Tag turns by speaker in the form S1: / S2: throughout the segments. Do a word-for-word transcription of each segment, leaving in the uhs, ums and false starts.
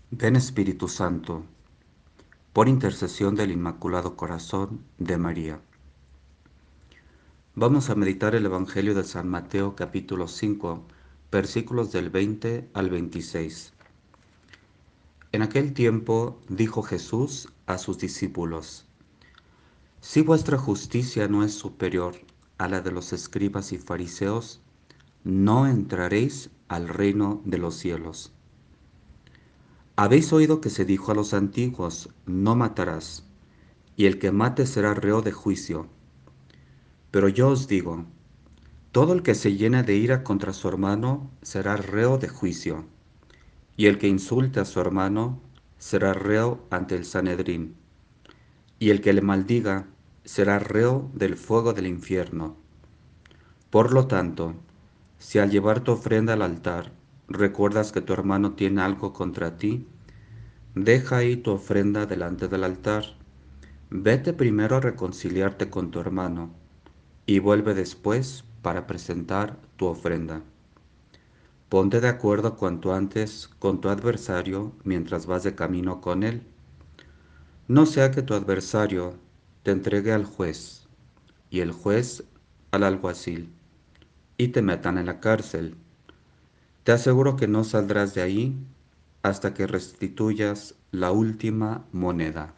S1: Ven Espíritu Santo, por intercesión del Inmaculado Corazón de María. Vamos a meditar el Evangelio de San Mateo capítulo cinco, versículos del veinte al veintiséis. En aquel tiempo dijo Jesús a sus discípulos: Si vuestra justicia no es superior a la de los escribas y fariseos, no entraréis al reino de los cielos. Habéis oído que se dijo a los antiguos: no matarás, y el que mate será reo de juicio. Pero yo os digo, todo el que se llena de ira contra su hermano será reo de juicio, y el que insulte a su hermano será reo ante el Sanedrín, y el que le maldiga será reo del fuego del infierno. Por lo tanto, si al llevar tu ofrenda al altar recuerdas que tu hermano tiene algo contra ti, deja ahí tu ofrenda delante del altar. Vete primero a reconciliarte con tu hermano y vuelve después para presentar tu ofrenda. Ponte de acuerdo cuanto antes con tu adversario mientras vas de camino con él. No sea que tu adversario te entregue al juez y el juez al alguacil y te metan en la cárcel. Te aseguro que no saldrás de ahí hasta que restituyas la última moneda.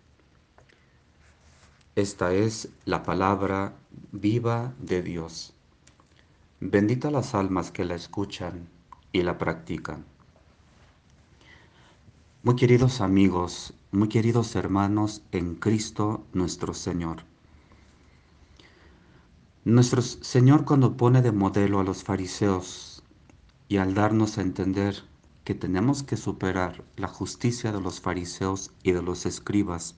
S1: Esta es la palabra viva de Dios. Bendita las almas que la escuchan y la practican. Muy queridos amigos, muy queridos hermanos en Cristo nuestro Señor. Nuestro Señor, cuando pone de modelo a los fariseos y al darnos a entender que tenemos que superar la justicia de los fariseos y de los escribas,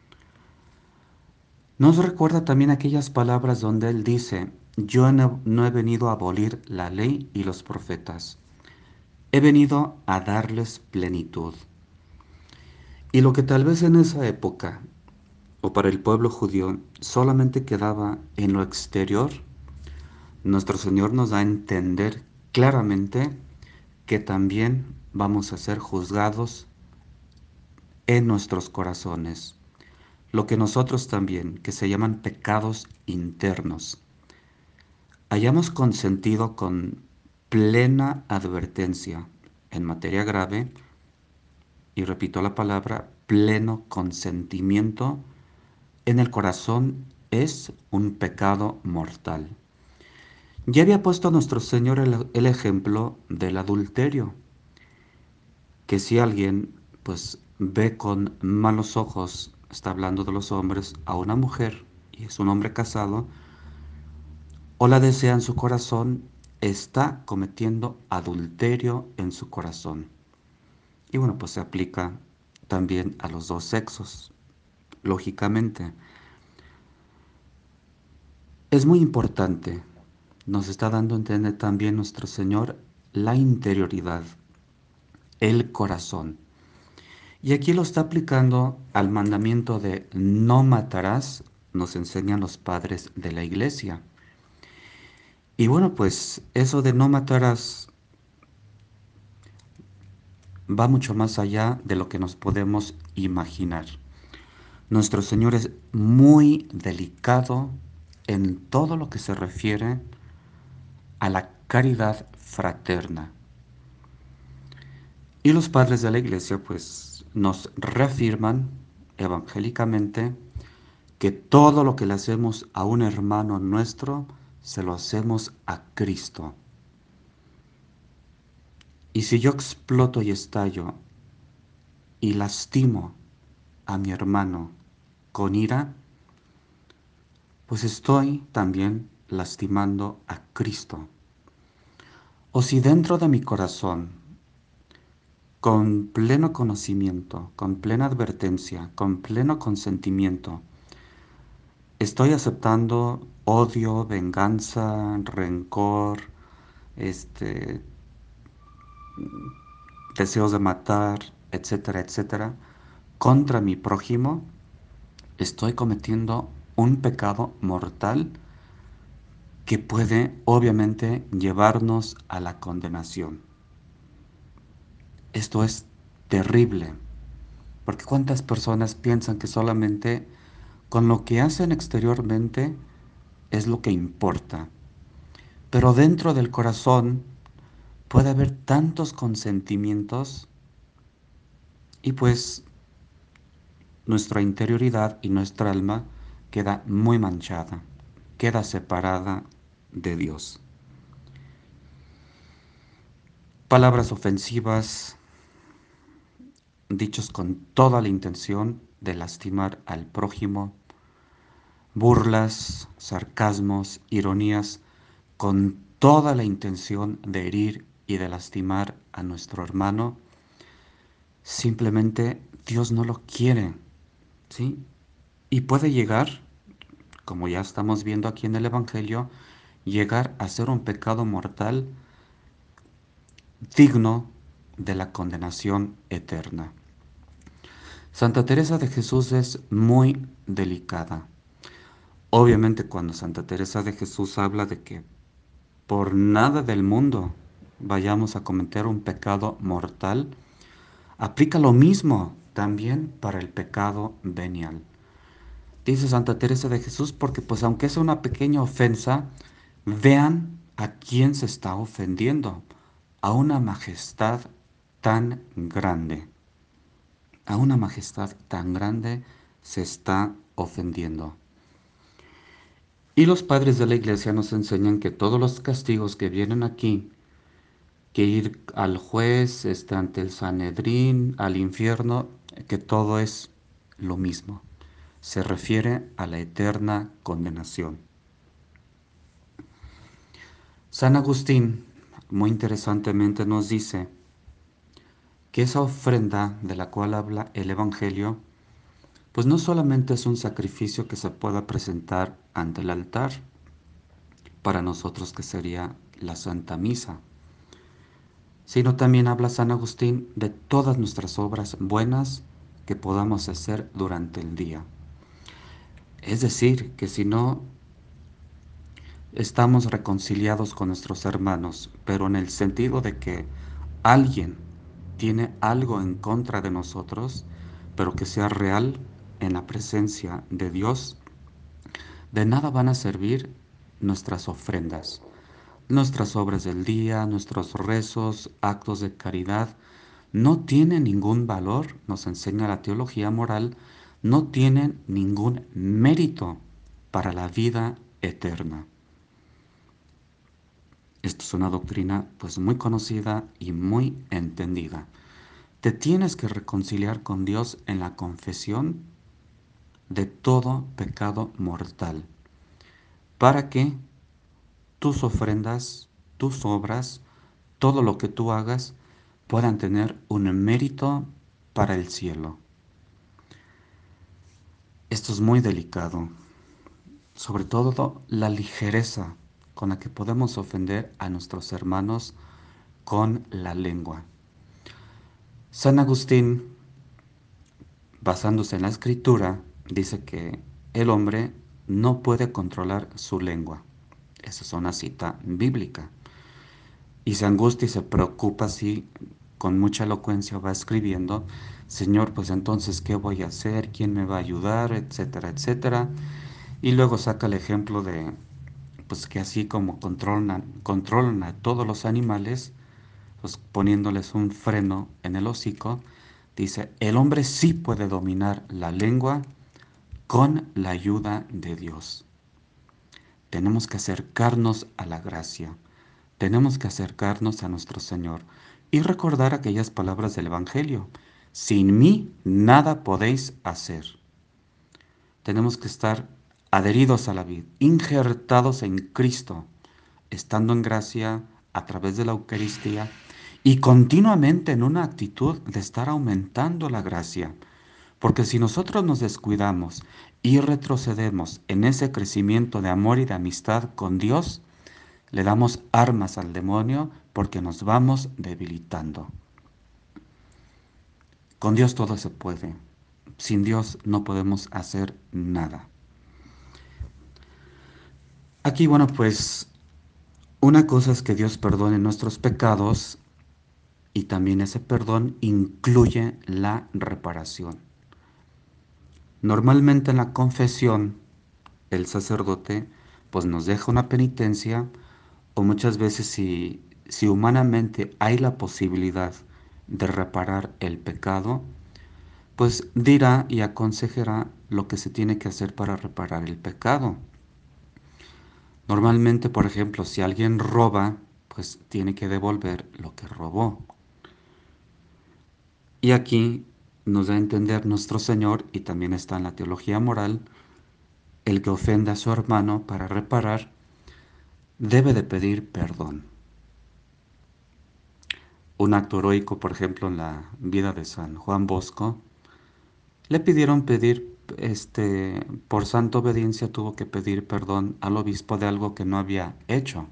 S1: nos recuerda también aquellas palabras donde Él dice: yo no, no he venido a abolir la ley y los profetas, he venido a darles plenitud. Y lo que tal vez en esa época, o para el pueblo judío, solamente quedaba en lo exterior, nuestro Señor nos da a entender claramente que también vamos a ser juzgados en nuestros corazones. Lo que nosotros también, que se llaman pecados internos, hayamos consentido con plena advertencia en materia grave, y repito la palabra, pleno consentimiento, en el corazón es un pecado mortal. Ya había puesto nuestro Señor el, el ejemplo del adulterio, que si alguien pues ve con malos ojos, está hablando de los hombres, a una mujer y es un hombre casado, o la desea en su corazón, está cometiendo adulterio en su corazón. Y bueno, pues se aplica también a los dos sexos, lógicamente. Es muy importante, nos está dando a entender también nuestro Señor la interioridad, el corazón. Y aquí lo está aplicando al mandamiento de no matarás, nos enseñan los padres de la iglesia. Y bueno, pues eso de no matarás va mucho más allá de lo que nos podemos imaginar. Nuestro Señor es muy delicado en todo lo que se refiere a la caridad fraterna. Y los padres de la iglesia pues nos reafirman evangélicamente que todo lo que le hacemos a un hermano nuestro, se lo hacemos a Cristo. Y si yo exploto y estallo y lastimo a mi hermano con ira, pues estoy también lastimando a Cristo. O si dentro de mi corazón, con pleno conocimiento, con plena advertencia, con pleno consentimiento, estoy aceptando odio, venganza, rencor, este, deseos de matar, etcétera, etcétera, contra mi prójimo, estoy cometiendo un pecado mortal que puede obviamente llevarnos a la condenación. Esto es terrible, porque cuántas personas piensan que solamente con lo que hacen exteriormente es lo que importa, pero dentro del corazón puede haber tantos consentimientos y pues nuestra interioridad y nuestra alma queda muy manchada, queda separada de Dios. Palabras ofensivas, dichos con toda la intención de lastimar al prójimo, burlas, sarcasmos, ironías, con toda la intención de herir y de lastimar a nuestro hermano, simplemente Dios no lo quiere, ¿sí? Y puede llegar, como ya estamos viendo aquí en el Evangelio, llegar a ser un pecado mortal digno de la condenación eterna. Santa Teresa de Jesús es muy delicada. Obviamente cuando Santa Teresa de Jesús habla de que por nada del mundo vayamos a cometer un pecado mortal, aplica lo mismo también para el pecado venial. Dice Santa Teresa de Jesús porque pues aunque es una pequeña ofensa, vean a quién se está ofendiendo, a una majestad tan grande. A una majestad tan grande se está ofendiendo. Y los padres de la iglesia nos enseñan que todos los castigos que vienen aquí, que ir al juez, este, ante el Sanedrín, al infierno, que todo es lo mismo. Se refiere a la eterna condenación. San Agustín, muy interesantemente, nos dice que esa ofrenda de la cual habla el Evangelio, pues no solamente es un sacrificio que se pueda presentar ante el altar, para nosotros que sería la Santa Misa, sino también habla San Agustín de todas nuestras obras buenas que podamos hacer durante el día. Es decir, que si no estamos reconciliados con nuestros hermanos, pero en el sentido de que alguien tiene algo en contra de nosotros, pero que sea real en la presencia de Dios, de nada van a servir nuestras ofrendas, nuestras obras del día, nuestros rezos, actos de caridad, no tienen ningún valor, nos enseña la teología moral, no tienen ningún mérito para la vida eterna. Esto es una doctrina pues muy conocida y muy entendida. Te tienes que reconciliar con Dios en la confesión de todo pecado mortal, para que tus ofrendas, tus obras, todo lo que tú hagas puedan tener un mérito para el cielo. Esto es muy delicado, sobre todo la ligereza con la que podemos ofender a nuestros hermanos con la lengua. San Agustín, basándose en la escritura, dice que el hombre no puede controlar su lengua. Esa es una cita bíblica. Y se angustia y se preocupa así, con mucha elocuencia va escribiendo, Señor, pues entonces, ¿qué voy a hacer? ¿Quién me va a ayudar? Etcétera, etcétera. Y luego saca el ejemplo de, pues que así como controlan, controlan a todos los animales, pues poniéndoles un freno en el hocico, dice, el hombre sí puede dominar la lengua con la ayuda de Dios. Tenemos que acercarnos a la gracia, tenemos que acercarnos a nuestro Señor y recordar aquellas palabras del Evangelio. Sin mí nada podéis hacer. Tenemos que estar adheridos a la vida, injertados en Cristo, estando en gracia a través de la Eucaristía y continuamente en una actitud de estar aumentando la gracia. Porque si nosotros nos descuidamos y retrocedemos en ese crecimiento de amor y de amistad con Dios, le damos armas al demonio porque nos vamos debilitando. Con Dios todo se puede. Sin Dios no podemos hacer nada. Aquí, bueno, pues una cosa es que Dios perdone nuestros pecados y también ese perdón incluye la reparación. Normalmente en la confesión el sacerdote pues nos deja una penitencia, o muchas veces si, si humanamente hay la posibilidad de reparar el pecado, pues dirá y aconsejará lo que se tiene que hacer para reparar el pecado. Normalmente, por ejemplo, si alguien roba, pues tiene que devolver lo que robó. Y aquí nos da a entender nuestro Señor, y también está en la teología moral, el que ofende a su hermano para reparar debe de pedir perdón. Un acto heroico, por ejemplo, en la vida de San Juan Bosco, le pidieron pedir, este, por santa obediencia tuvo que pedir perdón al obispo de algo que no había hecho.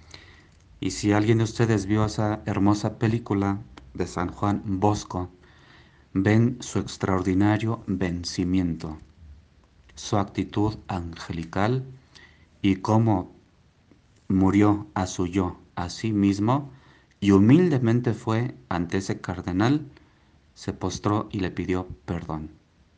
S1: Y si alguien de ustedes vio esa hermosa película de San Juan Bosco, ven su extraordinario vencimiento, su actitud angelical y cómo murió a su yo, a sí mismo, y humildemente fue ante ese cardenal, se postró y le pidió perdón.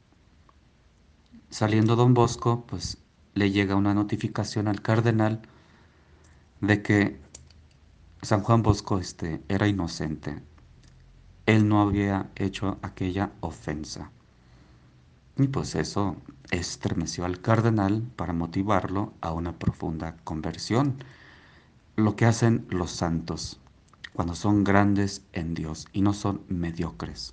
S1: Saliendo don Bosco, pues le llega una notificación al cardenal de que San Juan Bosco este, era inocente. Él no había hecho aquella ofensa. Y pues eso estremeció al cardenal para motivarlo a una profunda conversión. Lo que hacen los santos cuando son grandes en Dios y no son mediocres,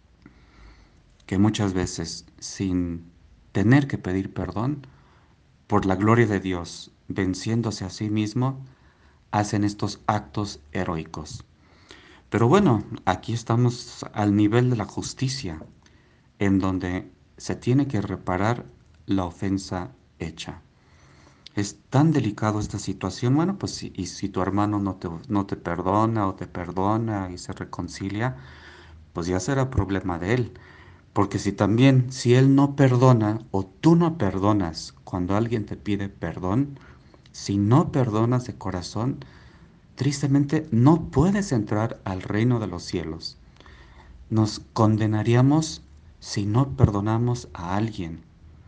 S1: que muchas veces sin tener que pedir perdón, por la gloria de Dios, venciéndose a sí mismo, hacen estos actos heroicos. Pero bueno, aquí estamos al nivel de la justicia, en donde se tiene que reparar la ofensa hecha. Es tan delicado esta situación, bueno, pues si, y si tu hermano no te, no te perdona o te perdona y se reconcilia, pues ya será problema de él. Porque si también, si él no perdona o tú no perdonas cuando alguien te pide perdón, si no perdonas de corazón, tristemente no puedes entrar al reino de los cielos. Nos condenaríamos si no perdonamos a alguien.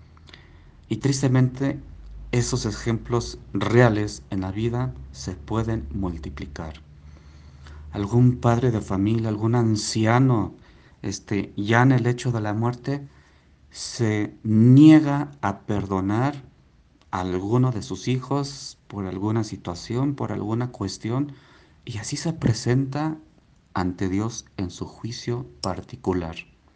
S1: Y tristemente esos ejemplos reales en la vida se pueden multiplicar. Algún padre de familia, algún anciano, este, ya en el hecho de la muerte, se niega a perdonar a alguno de sus hijos por alguna situación, por alguna cuestión, y así se presenta ante Dios en su juicio particular,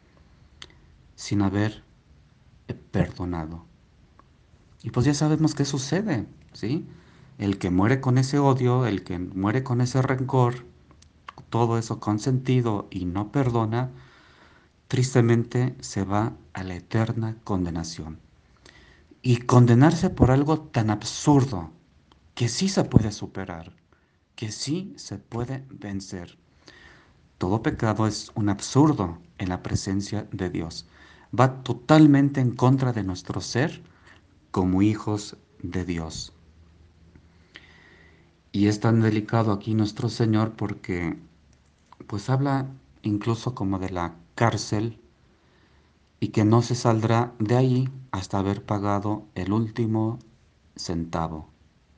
S1: sin haber perdonado. Y pues ya sabemos qué sucede, ¿sí? El que muere con ese odio, el que muere con ese rencor, todo eso consentido y no perdona, tristemente se va a la eterna condenación. Y condenarse por algo tan absurdo, que sí se puede superar, que sí se puede vencer. Todo pecado es un absurdo en la presencia de Dios. Va totalmente en contra de nuestro ser como hijos de Dios. Y es tan delicado aquí nuestro Señor porque pues habla incluso como de la cárcel y que no se saldrá de ahí hasta haber pagado el último centavo.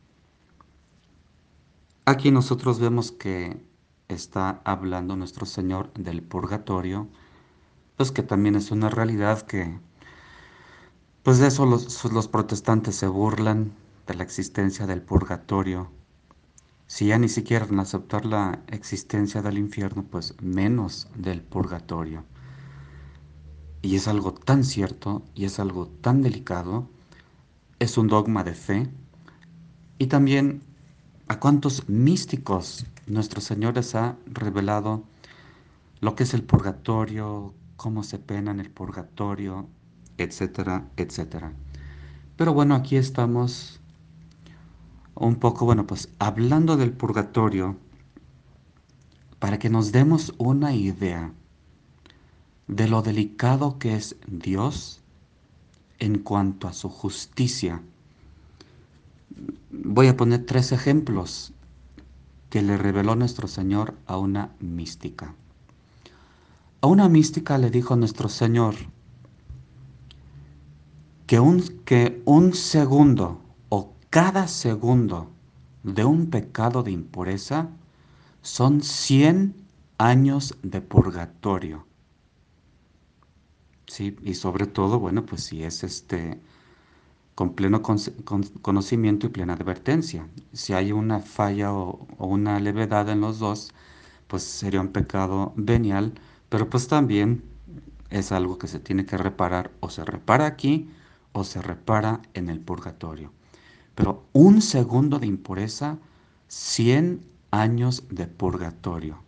S1: Aquí nosotros vemos que está hablando nuestro Señor del purgatorio, pues que también es una realidad que, pues de eso los, los protestantes se burlan de la existencia del purgatorio. Si ya ni siquiera en aceptar la existencia del infierno, pues menos del purgatorio. Y es algo tan cierto y es algo tan delicado, es un dogma de fe. Y también a cuántos místicos nuestro Señor les ha revelado lo que es el purgatorio, cómo se pena en el purgatorio, etcétera, etcétera. Pero bueno, aquí estamos un poco, bueno, pues hablando del purgatorio para que nos demos una idea de lo delicado que es Dios en cuanto a su justicia. Voy a poner tres ejemplos. que le reveló nuestro Señor a una mística. A una mística le dijo nuestro Señor que un, que un segundo o cada segundo de un pecado de impureza son cien años de purgatorio. Sí, y sobre todo, bueno, pues si es este con pleno con- con- conocimiento y plena advertencia. Si hay una falla o, o una levedad en los dos, pues sería un pecado venial, pero pues también es algo que se tiene que reparar, o se repara aquí o se repara en el purgatorio. Pero un segundo de impureza, cien años de purgatorio.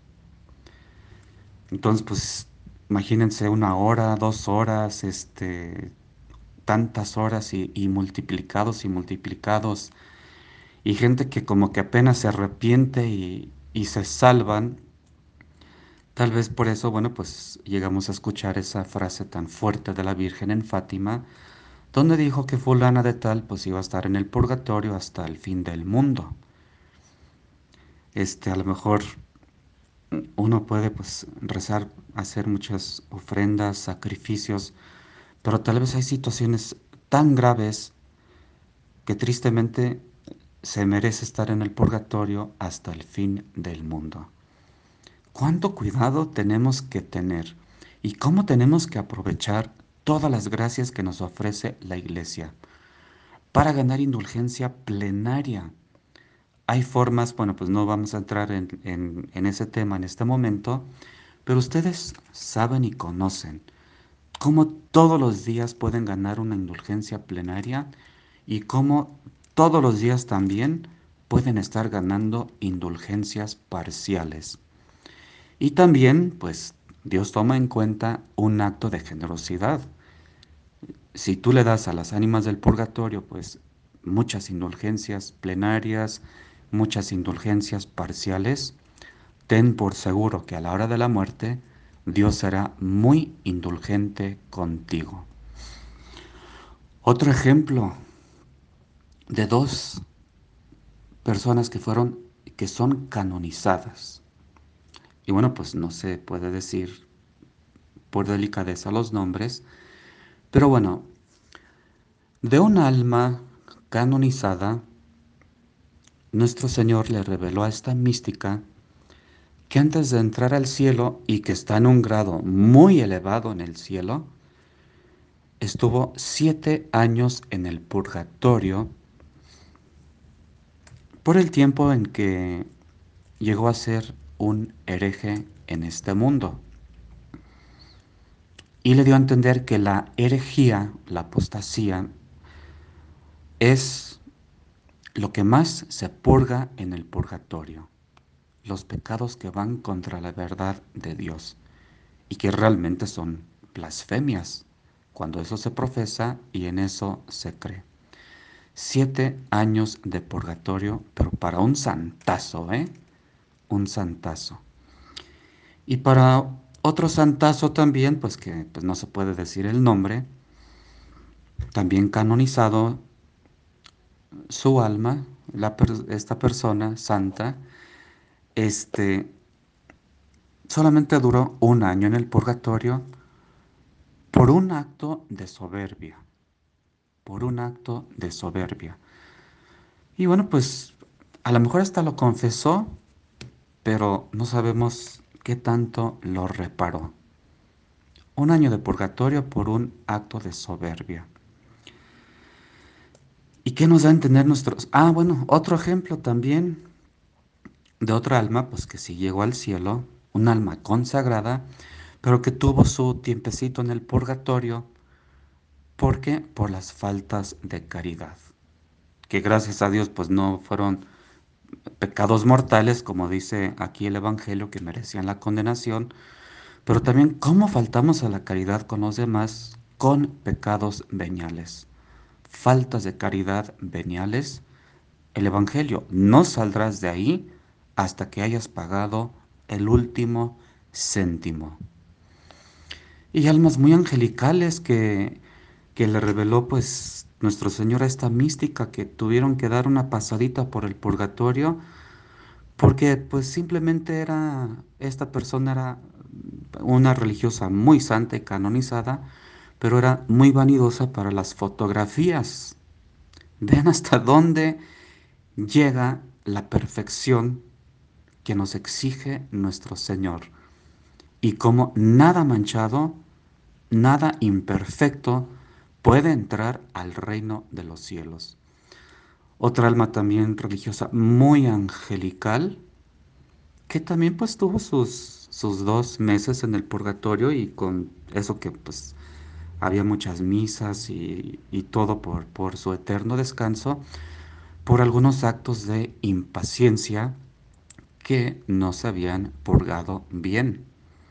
S1: Entonces, pues imagínense una hora, dos horas, este, tantas horas y, y multiplicados y multiplicados, y gente que como que apenas se arrepiente y, y se salvan. Tal vez por eso, bueno, pues llegamos a escuchar esa frase tan fuerte de la Virgen en Fátima, donde dijo que fulana de tal pues iba a estar en el purgatorio hasta el fin del mundo. Este, a lo mejor uno puede pues rezar, hacer muchas ofrendas, sacrificios, pero tal vez hay situaciones tan graves que tristemente se merece estar en el purgatorio hasta el fin del mundo. ¿Cuánto cuidado tenemos que tener y cómo tenemos que aprovechar todas las gracias que nos ofrece la Iglesia para ganar indulgencia plenaria? Hay formas, bueno, pues no vamos a entrar en, en- en ese tema en este momento, pero ustedes saben y conocen cómo todos los días pueden ganar una indulgencia plenaria y cómo todos los días también pueden estar ganando indulgencias parciales. Y también, pues, Dios toma en cuenta un acto de generosidad. Si tú le das a las ánimas del purgatorio, pues, muchas indulgencias plenarias, muchas indulgencias parciales, ten por seguro que a la hora de la muerte, Dios será muy indulgente contigo. Otro ejemplo de dos personas que fueron, que son canonizadas. Y bueno, pues no se puede decir por delicadeza los nombres, pero bueno, de un alma canonizada, nuestro Señor le reveló a esta mística que antes de entrar al cielo y que está en un grado muy elevado en el cielo, estuvo siete años en el purgatorio por el tiempo en que llegó a ser un hereje en este mundo. Y le dio a entender que la herejía, la apostasía, es lo que más se purga en el purgatorio, los pecados que van contra la verdad de Dios y que realmente son blasfemias, cuando eso se profesa y en eso se cree. Siete años de purgatorio, pero para un santazo, ¿eh? Un santazo. Y para otro santazo también, pues que pues no se puede decir el nombre, también canonizado, su alma, la per- esta persona santa, este, solamente duró un año en el purgatorio por un acto de soberbia, por un acto de soberbia. Y bueno, pues a lo mejor hasta lo confesó, pero no sabemos qué tanto lo reparó. Un año de purgatorio por un acto de soberbia. ¿Y qué nos da a entender nuestros? Ah, bueno, otro ejemplo también de otra alma, pues que sí llegó al cielo, un alma consagrada, pero que tuvo su tiempecito en el purgatorio. ¿Por qué? Por las faltas de caridad, que gracias a Dios pues no fueron pecados mortales, como dice aquí el Evangelio, que merecían la condenación, pero también cómo faltamos a la caridad con los demás con pecados veniales. Faltas de caridad veniales, el Evangelio, no saldrás de ahí hasta que hayas pagado el último céntimo. Y almas muy angelicales que, que le reveló pues nuestro Señor a esta mística, que tuvieron que dar una pasadita por el purgatorio porque pues simplemente era, esta persona era una religiosa muy santa y canonizada, pero era muy vanidosa para las fotografías. Vean hasta dónde llega la perfección que nos exige nuestro Señor y cómo nada manchado, nada imperfecto puede entrar al reino de los cielos. Otra alma también religiosa muy angelical, que también pues tuvo sus, sus dos meses en el purgatorio y con eso que pues había muchas misas y, y todo por, por su eterno descanso, por algunos actos de impaciencia que no se habían purgado bien.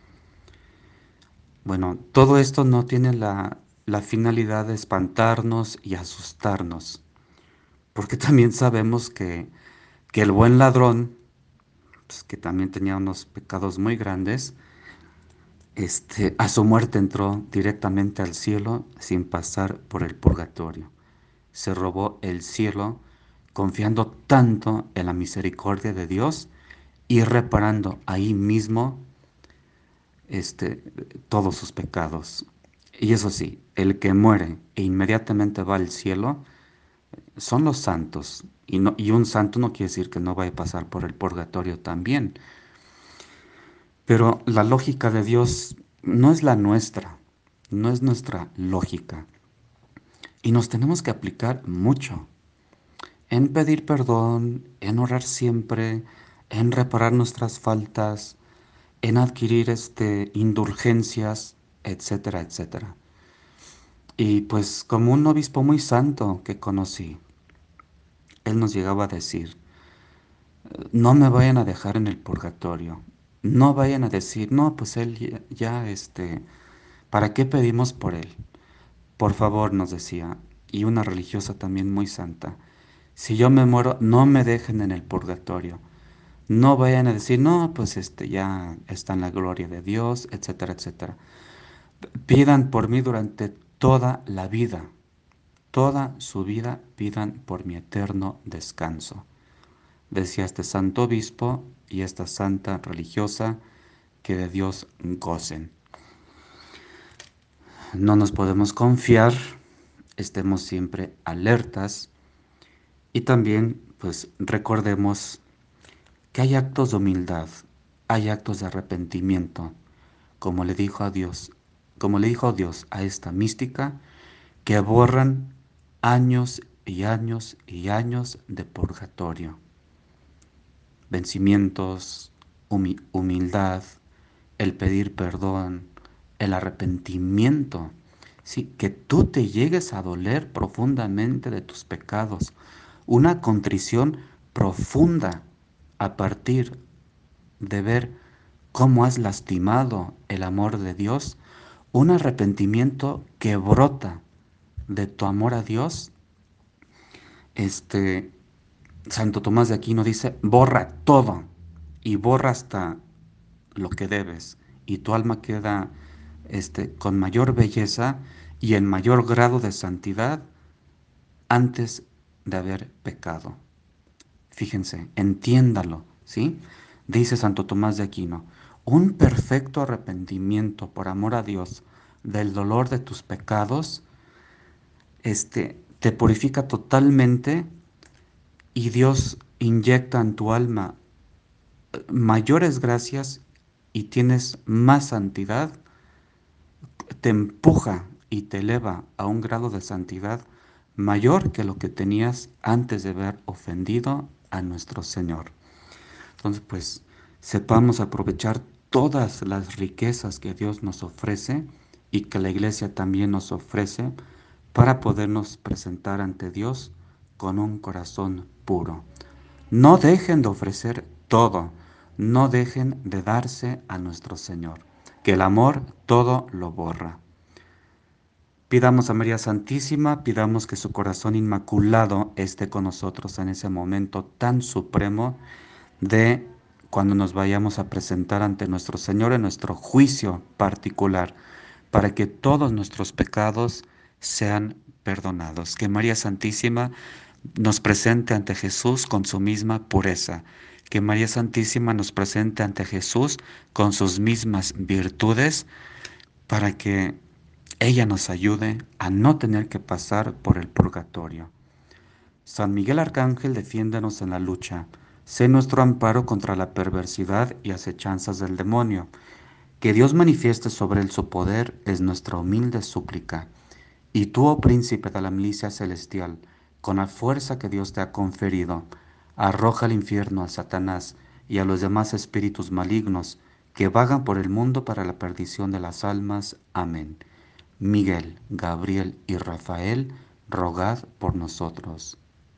S1: Bueno, todo esto no tiene la, la finalidad de espantarnos y asustarnos, porque también sabemos que, que el buen ladrón, pues, que también tenía unos pecados muy grandes, este, a su muerte entró directamente al cielo sin pasar por el purgatorio. Se robó el cielo confiando tanto en la misericordia de Dios y reparando ahí mismo este, todos sus pecados. Y eso sí, el que muere e inmediatamente va al cielo son los santos. Y, no, y un santo no quiere decir que no vaya a pasar por el purgatorio también. Pero la lógica de Dios no es la nuestra, no es nuestra lógica. Y nos tenemos que aplicar mucho en pedir perdón, en orar siempre, en reparar nuestras faltas, en adquirir este, indulgencias, etcétera, etcétera. Y pues como un obispo muy santo que conocí, él nos llegaba a decir, no me vayan a dejar en el purgatorio, no vayan a decir, no, pues él ya, ya, este, ¿para qué pedimos por él? Por favor, nos decía, y una religiosa también muy santa, si yo me muero, no me dejen en el purgatorio. No vayan a decir, no, pues este ya está en la gloria de Dios, etcétera, etcétera. Pidan por mí durante toda la vida, toda su vida pidan por mi eterno descanso. Decía este santo obispo y esta santa religiosa que de Dios gocen. No nos podemos confiar, estemos siempre alertas y también pues recordemos que hay actos de humildad, hay actos de arrepentimiento, como le dijo a Dios, como le dijo Dios a esta mística, que borran años y años y años de purgatorio, vencimientos, humi- humildad, el pedir perdón, el arrepentimiento, sí, que tú te llegues a doler profundamente de tus pecados, una contrición profunda a partir de ver cómo has lastimado el amor de Dios, un arrepentimiento que brota de tu amor a Dios. Este Santo Tomás de Aquino dice, borra todo y borra hasta lo que debes y tu alma queda este con mayor belleza y en mayor grado de santidad antes de haber pecado. Fíjense, entiéndalo, ¿sí? Dice Santo Tomás de Aquino, un perfecto arrepentimiento por amor a Dios del dolor de tus pecados, este, te purifica totalmente y Dios inyecta en tu alma mayores gracias y tienes más santidad, te empuja y te eleva a un grado de santidad mayor que lo que tenías antes de haber ofendido a nuestro Señor. Entonces, pues, sepamos aprovechar todas las riquezas que Dios nos ofrece y que la iglesia también nos ofrece para podernos presentar ante Dios con un corazón puro. No dejen de ofrecer todo, no dejen de darse a nuestro Señor, que el amor todo lo borra. Pidamos a María Santísima, pidamos que su corazón inmaculado esté con nosotros en ese momento tan supremo de cuando nos vayamos a presentar ante nuestro Señor en nuestro juicio particular, para que todos nuestros pecados sean perdonados. Que María Santísima nos presente ante Jesús con su misma pureza. que María Santísima nos presente ante Jesús con sus mismas virtudes para que ella nos ayude a no tener que pasar por el purgatorio. San Miguel Arcángel, defiéndanos en la lucha. Sé nuestro amparo contra la perversidad y acechanzas del demonio. Que Dios manifieste sobre él su poder es nuestra humilde súplica. Y tú, oh príncipe de la milicia celestial, con la fuerza que Dios te ha conferido, arroja al infierno a Satanás y a los demás espíritus malignos que vagan por el mundo para la perdición de las almas. Amén. Miguel, Gabriel y Rafael, rogad por nosotros.